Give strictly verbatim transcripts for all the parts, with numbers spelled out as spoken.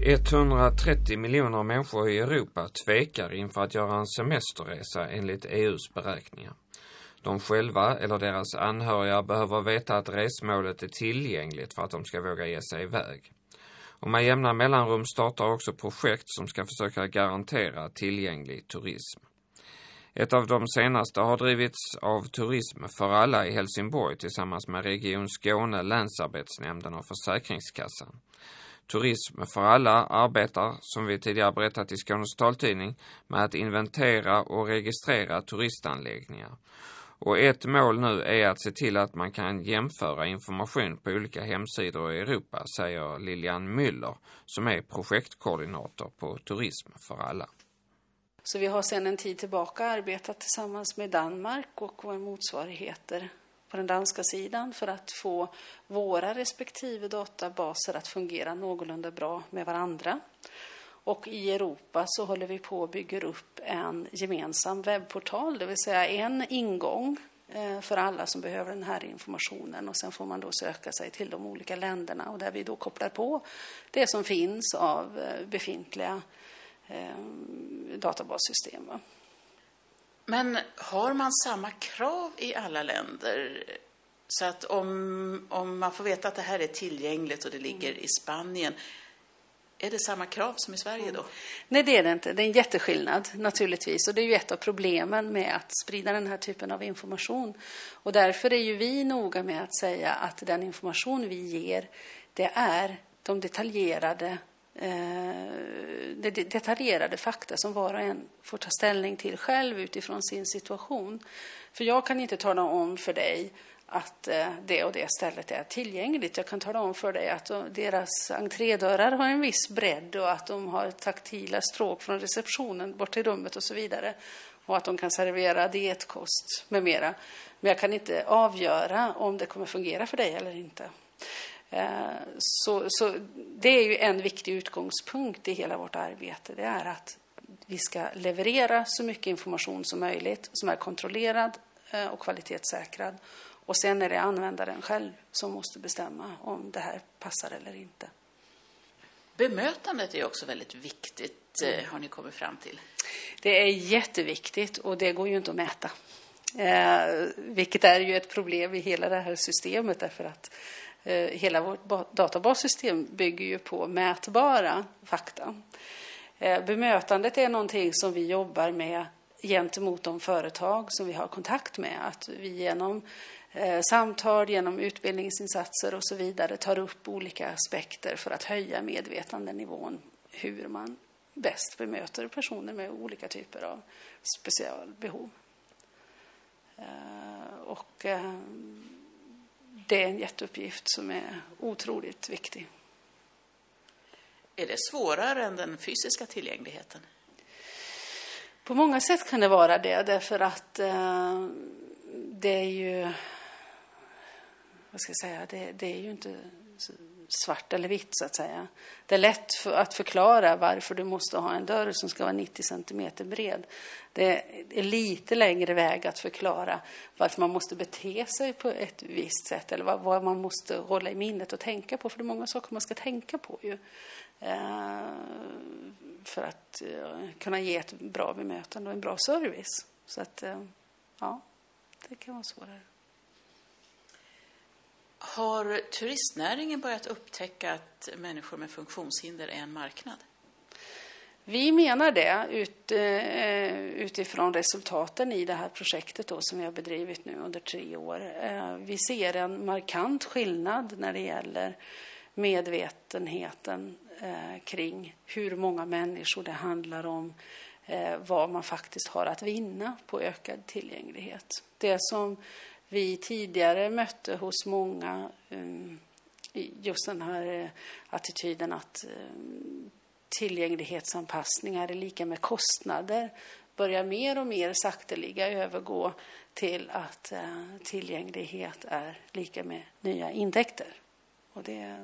etthundratrettio miljoner människor i Europa tvekar inför att göra en semesterresa enligt E U:s beräkningar. De själva eller deras anhöriga behöver veta att resmålet är tillgängligt för att de ska våga ge sig iväg. Och med jämna mellanrum startar också projekt som ska försöka garantera tillgänglig turism. Ett av de senaste har drivits av Turism för alla i Helsingborg tillsammans med Region Skåne, Länsarbetsnämnden och Försäkringskassan. Turism för alla arbetar, som vi tidigare berättat i Skånes taltidning, med att inventera och registrera turistanläggningar. Och ett mål nu är att se till att man kan jämföra information på olika hemsidor i Europa, säger Lilian Müller som är projektkoordinator på Turism för alla. Så vi har sedan en tid tillbaka arbetat tillsammans med Danmark och våra motsvarigheter på den danska sidan för att få våra respektive databaser att fungera någorlunda bra med varandra. Och i Europa så håller vi på att bygga upp en gemensam webbportal, det vill säga en ingång för alla som behöver den här informationen. Och sen får man då söka sig till de olika länderna och där vi då kopplar på det som finns av befintliga eh, databassystem. Men har man samma krav i alla länder? Så att om, om man får veta att det här är tillgängligt och det ligger i Spanien, är det samma krav som i Sverige då? Nej, det är det inte. Det är en jätteskillnad naturligtvis. Och det är ju ett av problemen med att sprida den här typen av information. Och därför är ju vi noga med att säga att den information vi ger, det är de detaljerade Det detaljerade fakta som var och en får ta ställning till själv utifrån sin situation. För jag kan inte tala om för dig att det och det stället är tillgängligt. Jag kan tala om för dig att deras entrédörrar har en viss bredd och att de har taktila stråk från receptionen bort till rummet och så vidare. Och att de kan servera dietkost med mera. Men jag kan inte avgöra om det kommer fungera för dig eller inte. Så, så det är ju en viktig utgångspunkt i hela vårt arbete. Det är att vi ska leverera så mycket information som möjligt som är kontrollerad och kvalitetssäkrad. Och sen är det användaren själv som måste bestämma om det här passar eller inte. Bemötandet är också väldigt viktigt, har ni kommit fram till. Det är jätteviktigt och det går ju inte att mäta. Eh, vilket är ju ett problem i hela det här systemet därför att hela vårt databassystem bygger ju på mätbara fakta. Bemötandet är någonting som vi jobbar med gentemot de företag som vi har kontakt med. Att vi genom samtal, genom utbildningsinsatser och så vidare tar upp olika aspekter för att höja medvetandenivån hur man bäst bemöter personer med olika typer av specialbehov. Och det är en jätteuppgift som är otroligt viktig. Är det svårare än den fysiska tillgängligheten? På många sätt kan det vara det. Därför att eh, det är ju... Vad ska jag säga? Det, det är ju inte svart eller vitt så att säga. Det är lätt för, att förklara varför du måste ha en dörr som ska vara nittio centimeter bred. Det är lite längre väg att förklara varför man måste bete sig på ett visst sätt. Eller vad, vad man måste hålla i minnet och tänka på. För det är många saker man ska tänka på ju. Eh, för att eh, kunna ge ett bra bemötande och en bra service. Så att, eh, ja, det kan vara svårare. Har turistnäringen börjat upptäcka att människor med funktionshinder är en marknad? Vi menar det ut, utifrån resultaten i det här projektet då, som vi har bedrivit nu under tre år. Vi ser en markant skillnad när det gäller medvetenheten kring hur många människor det handlar om, vad man faktiskt har att vinna på ökad tillgänglighet. Det som vi tidigare mötte hos många, just den här attityden att tillgänglighetsanpassningar är lika med kostnader, börjar mer och mer sakteliga övergå till att tillgänglighet är lika med nya intäkter. Och det,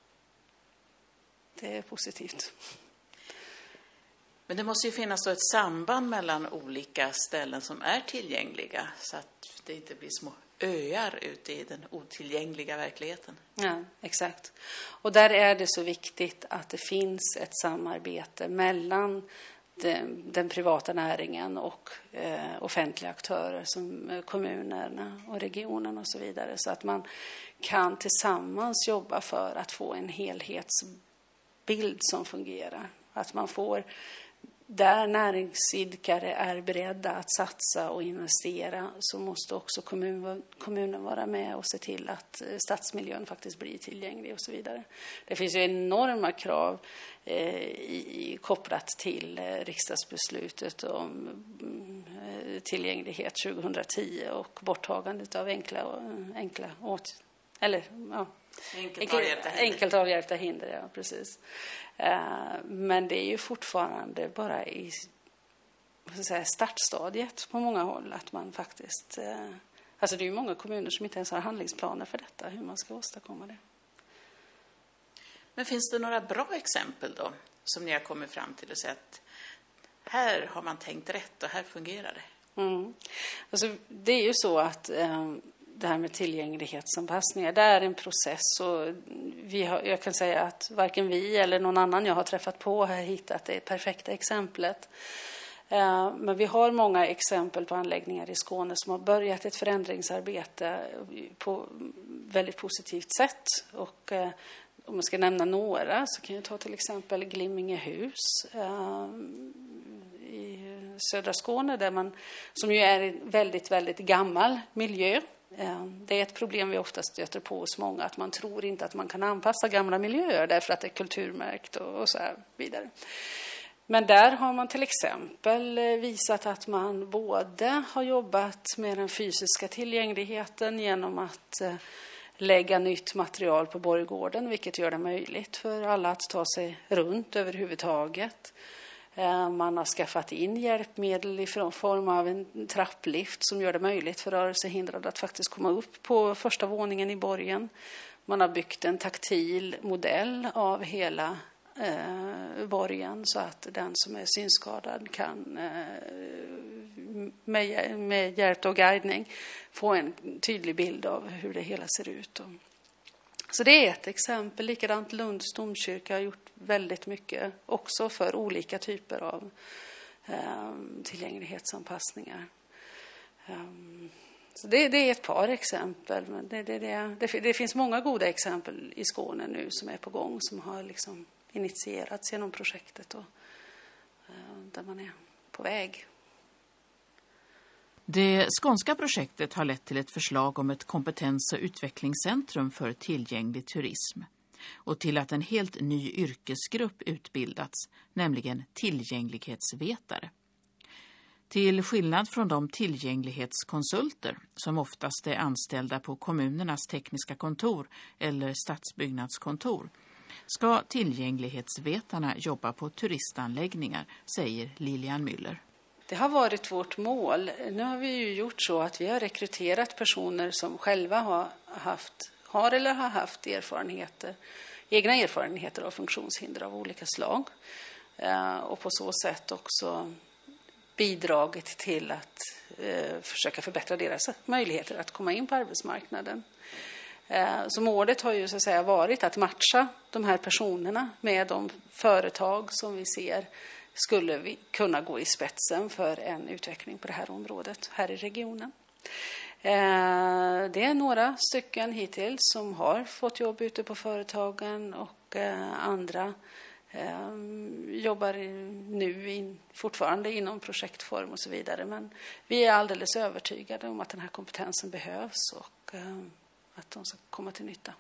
det är positivt. Men det måste ju finnas då ett samband mellan olika ställen som är tillgängliga så att det inte blir små öar ute i den otillgängliga verkligheten. Ja, exakt. Och där är det så viktigt att det finns ett samarbete mellan den, den privata näringen och eh, offentliga aktörer som eh, kommunerna och regionen och så vidare. Så att man kan tillsammans jobba för att få en helhetsbild som fungerar. Att man får, där näringsidkare är beredda att satsa och investera, så måste också kommun, kommunen vara med och se till att stadsmiljön faktiskt blir tillgänglig och så vidare. Det finns ju enorma krav eh, i, kopplat till eh, riksdagsbeslutet om eh, tillgänglighet tjugohundratio och borttagandet av enkla, enkla åt, eller, ja, enkelt avhjälpta hinder. Enkelt avhjälpta hinder, ja, precis. Men det är ju fortfarande bara i, vad ska jag säga, startstadiet på många håll att man faktiskt, alltså det är ju många kommuner som inte ens har handlingsplaner för detta, hur man ska åstadkomma det. Men finns det några bra exempel då som ni har kommit fram till och sett att här har man tänkt rätt och här fungerar det? Mm. Alltså det är ju så att det här med tillgänglighetsanpassningar, det är en process, och vi har, jag kan säga att varken vi eller någon annan jag har träffat på har hittat det perfekta exemplet. Men vi har många exempel på anläggningar i Skåne som har börjat ett förändringsarbete på väldigt positivt sätt. Och om man ska nämna några så kan jag ta till exempel Glimmingehus i södra Skåne, där man, som ju är en väldigt, väldigt gammal miljö. Det är ett problem vi ofta stöter på hos många, att man tror inte att man kan anpassa gamla miljöer därför att det är kulturmärkt och, och så här vidare. Men där har man till exempel visat att man både har jobbat med den fysiska tillgängligheten genom att lägga nytt material på Borggården, vilket gör det möjligt för alla att ta sig runt överhuvudtaget. Man har skaffat in hjälpmedel i form av en trapplift som gör det möjligt för rörelsehindrade att faktiskt komma upp på första våningen i borgen. Man har byggt en taktil modell av hela eh, borgen så att den som är synskadad kan eh, med, med hjälp och guidning få en tydlig bild av hur det hela ser ut. Så det är ett exempel. Likadant Lunds domkyrka har gjort väldigt mycket också för olika typer av eh, tillgänglighetsanpassningar. Um, så det, det är ett par exempel. Men det, det, det, det, det finns många goda exempel i Skåne nu som är på gång, som har liksom initierats genom projektet och eh, där man är på väg. Det skånska projektet har lett till ett förslag om ett kompetens- och utvecklingscentrum för tillgänglig turism och till att en helt ny yrkesgrupp utbildats, nämligen tillgänglighetsvetare. Till skillnad från de tillgänglighetskonsulter som oftast är anställda på kommunernas tekniska kontor eller stadsbyggnadskontor ska tillgänglighetsvetarna jobba på turistanläggningar, säger Lilian Müller. Det har varit vårt mål. Nu har vi ju gjort så att vi har rekryterat personer som själva har haft, har eller har haft erfarenheter, egna erfarenheter av funktionshinder av olika slag. Och på så sätt också bidragit till att eh, försöka förbättra deras möjligheter att komma in på arbetsmarknaden. Eh, så målet har ju så att säga varit att matcha de här personerna med de företag som vi ser skulle vi kunna gå i spetsen för en utveckling på det här området här i regionen. Eh, det är några stycken hittills som har fått jobb ute på företagen, och eh, andra eh, jobbar nu in, fortfarande inom projektform och så vidare. Men vi är alldeles övertygade om att den här kompetensen behövs och eh, att de ska komma till nytta.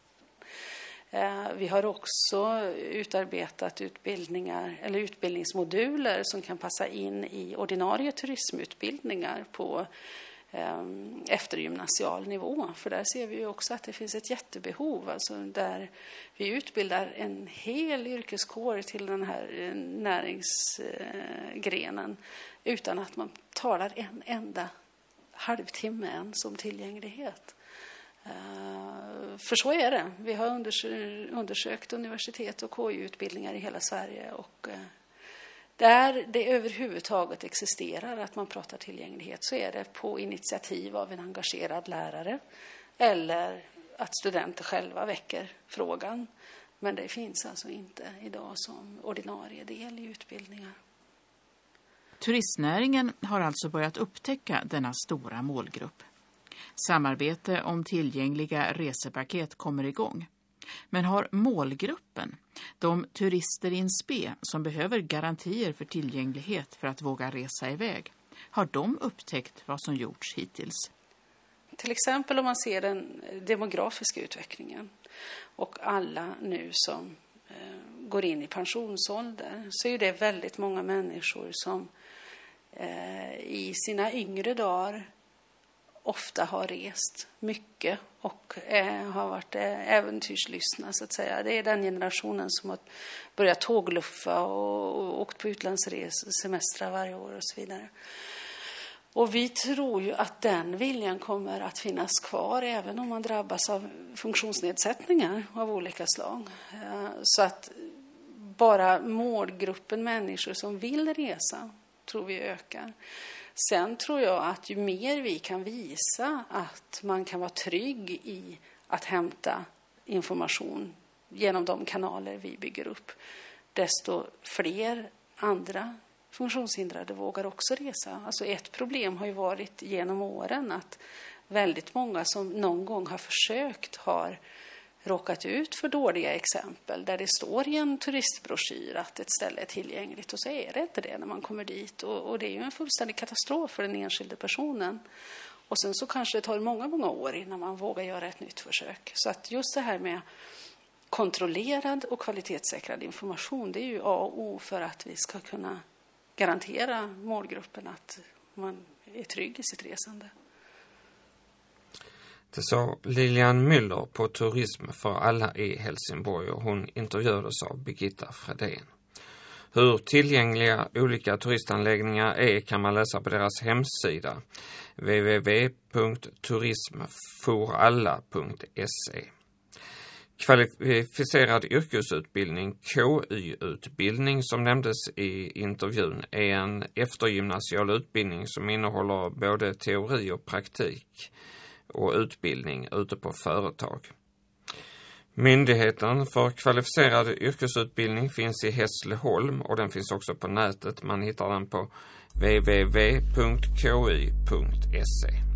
Vi har också utarbetat utbildningar eller utbildningsmoduler som kan passa in i ordinarie turismutbildningar på eftergymnasial nivå. För där ser vi ju också att det finns ett jättebehov, alltså där vi utbildar en hel yrkeskår till den här näringsgrenen utan att man talar en enda halvtimme ens om tillgänglighet. För så är det. Vi har undersökt universitet och K I-utbildningar i hela Sverige, och Där det överhuvudtaget existerar att man pratar tillgänglighet så är det på initiativ av en engagerad lärare eller att studenter själva väcker frågan. Men det finns alltså inte idag som ordinarie del i utbildningar. Turistnäringen har alltså börjat upptäcka denna stora målgrupp. Samarbete om tillgängliga resepaket kommer igång. Men har målgruppen, de turister in spe som behöver garantier för tillgänglighet för att våga resa iväg, har de upptäckt vad som gjorts hittills? Till exempel om man ser den demografiska utvecklingen och alla nu som eh, går in i pensionsålder, så är det väldigt många människor som eh, i sina yngre dagar ofta har rest mycket och eh, har varit eh, äventyrslystna så att säga. Det är den generationen som har börjat tågluffa och, och åkt på utlandssemestrar varje år och så vidare. Och vi tror ju att den viljan kommer att finnas kvar även om man drabbas av funktionsnedsättningar av olika slag. Eh, så att bara målgruppen människor som vill resa tror vi ökar. Sen tror jag att ju mer vi kan visa att man kan vara trygg i att hämta information genom de kanaler vi bygger upp, desto fler andra funktionshindrade vågar också resa. Alltså ett problem har ju varit genom åren att väldigt många som någon gång har försökt har råkat ut för dåliga exempel där det står i en turistbroschyr att ett ställe är tillgängligt och så är det inte det när man kommer dit. Och, och det är ju en fullständig katastrof för den enskilde personen. Och sen så kanske det tar många, många år innan man vågar göra ett nytt försök. Så att just det här med kontrollerad och kvalitetssäkrad information, det är ju A och O för att vi ska kunna garantera målgruppen att man är trygg i sitt resande. Det sa Lilian Müller på Turism för alla i Helsingborg och hon intervjuades av Birgitta Fredén. Hur tillgängliga olika turistanläggningar är kan man läsa på deras hemsida w w w punkt turism för alla punkt se. Kvalificerad yrkesutbildning, K Y-utbildning, som nämndes i intervjun, är en eftergymnasial utbildning som innehåller både teori och praktik och utbildning ute på företag. Myndigheten för kvalificerad yrkesutbildning finns i Hässleholm och den finns också på nätet. Man hittar den på w w w punkt k y punkt se.